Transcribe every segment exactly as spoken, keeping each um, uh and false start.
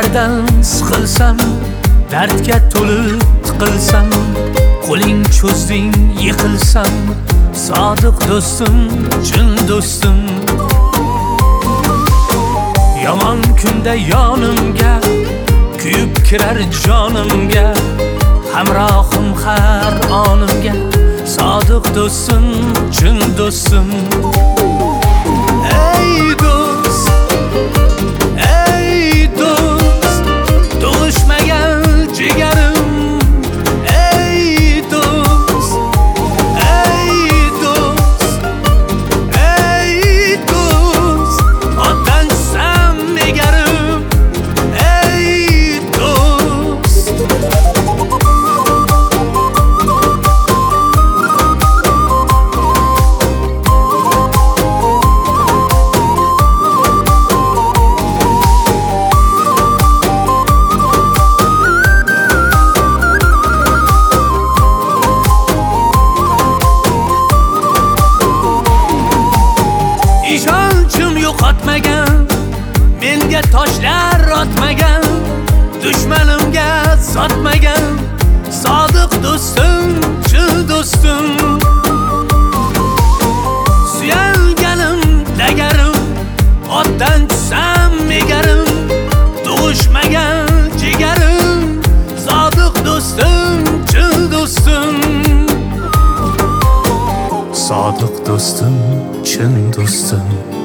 Nelardan siqilsam, dardga to'lib tiqilsam, qo'ling cho'zding yiqilsam, sodiq do'stim, chin do'stim. Yomon kunda yonimga, kuyib kirar jonimga, hamrohim har onimga, sodiq do'stim, chin do'stim. Ey do'st, ey do'st, tug'ishmagan jigarim. Ey do'st, ey do'st, ey do'st, otdan tushsam egarim. Ey do'st, ishonchim yo'qotmagan, menga toshlar otmagan, dushmanimga sotmagan, sodiq do'stim, chin do'stim. Suyanganim dagarim, otdan tushsam egarim, tug'ishmagan jigarim, sodiq do'stim, chin do'stim. Sodiq do'stim, chin do'stim.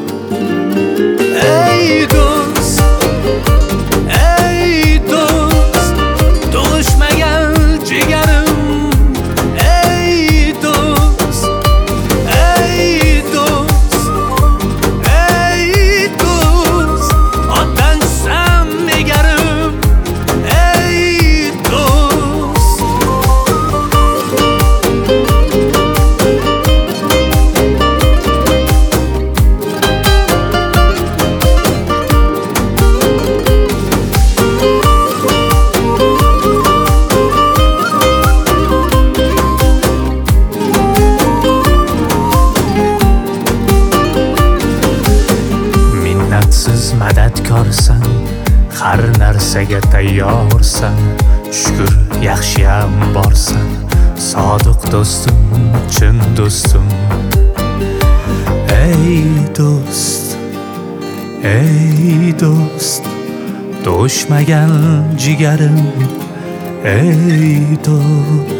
Ey do'st, ey do'st, tug'ishmagan jigarim. Ey do'st, ey do'st, ey do'st, otdan tushsam egarim. Ey do'st, minnatsiz madadkorsan, har narsaga tayyorsan, shukr yaxshiyam borsan, sodiq do'stim, chin do'stim. Ey do'st, ey do'st, tug'ishmagan jigarim. Ey do'st,